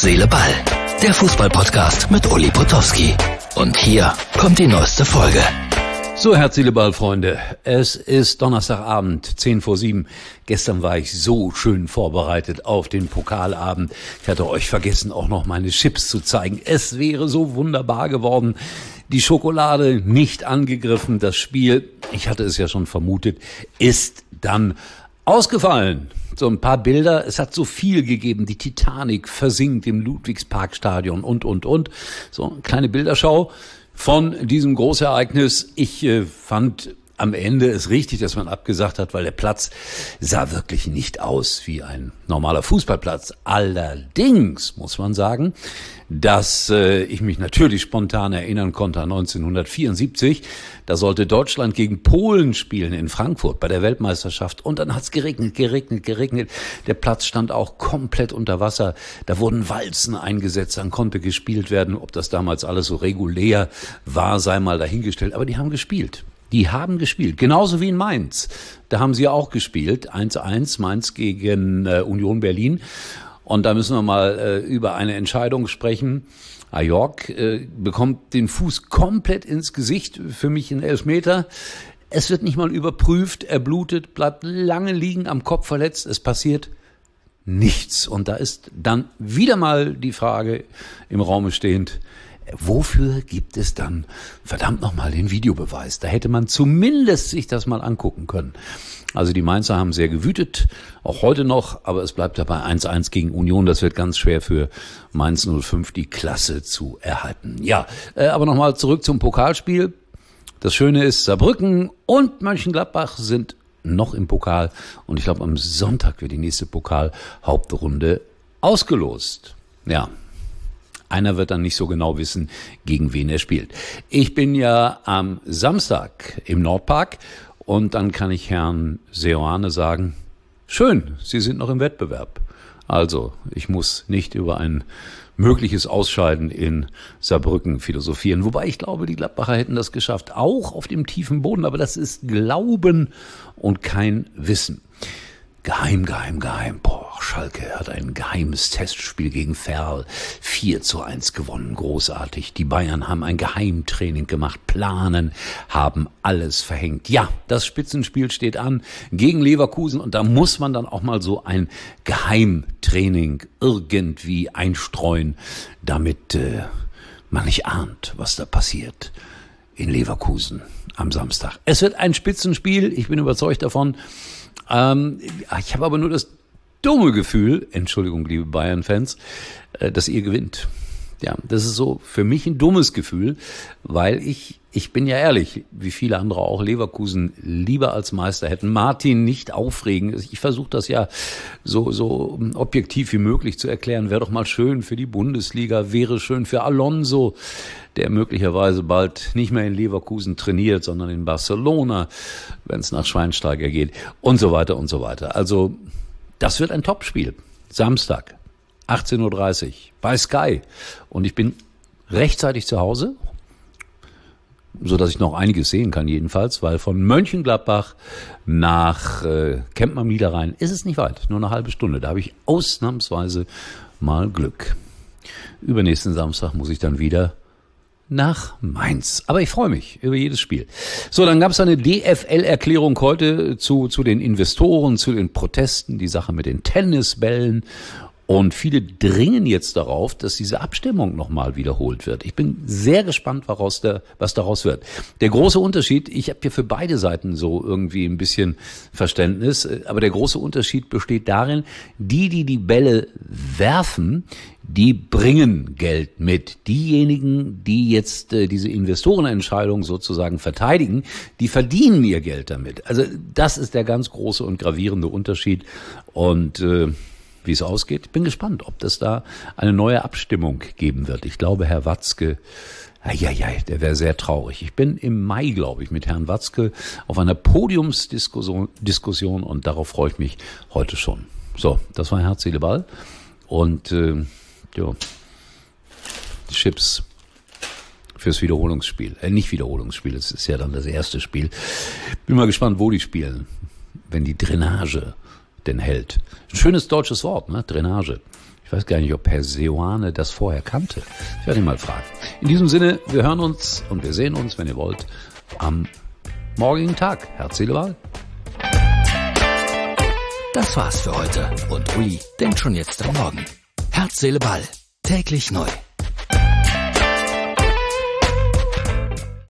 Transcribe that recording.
Herz, Seele, Ball. Der Fußball-Podcast mit Uli Potowski. Und hier kommt die neueste Folge. So, Herz, Seele, Ball, Freunde. Es ist Donnerstagabend, 6:50. Gestern war ich so schön vorbereitet auf den Pokalabend. Ich hatte euch vergessen, auch noch meine Chips zu zeigen. Es wäre so wunderbar geworden. Die Schokolade nicht angegriffen. Das Spiel, ich hatte es ja schon vermutet, ist dann ausgefallen. So ein paar Bilder, es hat so viel gegeben. Die Titanic versinkt im Ludwigsparkstadion und. So eine kleine Bilderschau von diesem Großereignis. Ich fand am Ende es richtig, dass man abgesagt hat, weil der Platz sah wirklich nicht aus wie ein normaler Fußballplatz. Allerdings muss man sagen, dass ich mich natürlich spontan erinnern konnte an 1974. Da sollte Deutschland gegen Polen spielen in Frankfurt bei der Weltmeisterschaft. Und dann hat's geregnet. Der Platz stand auch komplett unter Wasser. Da wurden Walzen eingesetzt, dann konnte gespielt werden. Ob das damals alles so regulär war, sei mal dahingestellt. Aber die haben gespielt. Genauso wie in Mainz. Da haben sie auch gespielt. 1-1, Mainz gegen Union Berlin. Und da müssen wir mal über eine Entscheidung sprechen. Ajorg bekommt den Fuß komplett ins Gesicht, für mich ein Elfmeter. Es wird nicht mal überprüft, er blutet, bleibt lange liegen, am Kopf verletzt, es passiert nichts. Und da ist dann wieder mal die Frage im Raume stehend, wofür gibt es dann verdammt nochmal den Videobeweis? Da hätte man zumindest sich das mal angucken können. Also die Mainzer haben sehr gewütet, auch heute noch, aber es bleibt dabei 1-1 gegen Union. Das wird ganz schwer für Mainz 05, die Klasse zu erhalten. Ja, aber nochmal zurück zum Pokalspiel. Das Schöne ist, Saarbrücken und Mönchengladbach sind noch im Pokal. Und ich glaube, am Sonntag wird die nächste Pokal-Hauptrunde ausgelost. Ja. Einer wird dann nicht so genau wissen, gegen wen er spielt. Ich bin ja am Samstag im Nordpark und dann kann ich Herrn Seoane sagen, schön, Sie sind noch im Wettbewerb. Also, ich muss nicht über ein mögliches Ausscheiden in Saarbrücken philosophieren. Wobei ich glaube, die Gladbacher hätten das geschafft, auch auf dem tiefen Boden. Aber das ist Glauben und kein Wissen. Geheim. Boah, Schalke hat ein geheimes Testspiel gegen Verl 4:1 gewonnen. Großartig. Die Bayern haben ein Geheimtraining gemacht, planen, haben alles verhängt. Ja, das Spitzenspiel steht an gegen Leverkusen und da muss man dann auch mal so ein Geheimtraining irgendwie einstreuen, damit man nicht ahnt, was da passiert in Leverkusen am Samstag. Es wird ein Spitzenspiel, ich bin überzeugt davon. Ich habe aber nur das dumme Gefühl, Entschuldigung, liebe Bayern-Fans, dass ihr gewinnt. Ja, das ist so für mich ein dummes Gefühl, weil ich bin ja ehrlich, wie viele andere auch, Leverkusen lieber als Meister hätten. Martin nicht aufregen. Ich versuche das ja so objektiv wie möglich zu erklären. Wäre doch mal schön für die Bundesliga, wäre schön für Alonso, der möglicherweise bald nicht mehr in Leverkusen trainiert, sondern in Barcelona, wenn es nach Schweinsteiger geht und so weiter und so weiter. Also das wird ein Topspiel. Samstag, 18:30 Uhr bei Sky. Und ich bin rechtzeitig zu Hause, sodass ich noch einiges sehen kann jedenfalls, weil von Mönchengladbach nach Kempten am Niederrhein ist es nicht weit, nur eine halbe Stunde. Da habe ich ausnahmsweise mal Glück. Übernächsten Samstag muss ich dann wieder nach Mainz. Aber ich freue mich über jedes Spiel. So, dann gab es eine DFL-Erklärung heute zu den Investoren, zu den Protesten, die Sache mit den Tennisbällen. Und viele dringen jetzt darauf, dass diese Abstimmung nochmal wiederholt wird. Ich bin sehr gespannt, was daraus wird. Der große Unterschied, ich habe hier für beide Seiten so irgendwie ein bisschen Verständnis, aber der große Unterschied besteht darin, die Bälle werfen, die bringen Geld mit. Diejenigen, die jetzt diese Investorenentscheidung sozusagen verteidigen, die verdienen ihr Geld damit. Also das ist der ganz große und gravierende Unterschied. Und wie es ausgeht, ich bin gespannt, ob das da eine neue Abstimmung geben wird. Ich glaube, Herr Watzke, der wäre sehr traurig. Ich bin im Mai, glaube ich, mit Herrn Watzke auf einer Podiumsdiskussion und darauf freue ich mich heute schon. So, das war Herz, Seele, Ball. Und Chips fürs Wiederholungsspiel. Nicht Wiederholungsspiel, es ist ja dann das erste Spiel. Bin mal gespannt, wo die spielen, wenn die Drainage denn hält. Ein schönes deutsches Wort, ne? Drainage. Ich weiß gar nicht, ob Herr Seoane das vorher kannte. Ich werde ihn mal fragen. In diesem Sinne, wir hören uns und wir sehen uns, wenn ihr wollt, am morgigen Tag. Herz, Seele, Ball. Das war's für heute und Uli denkt schon jetzt am Morgen. Herz, Seele, Ball. Täglich neu.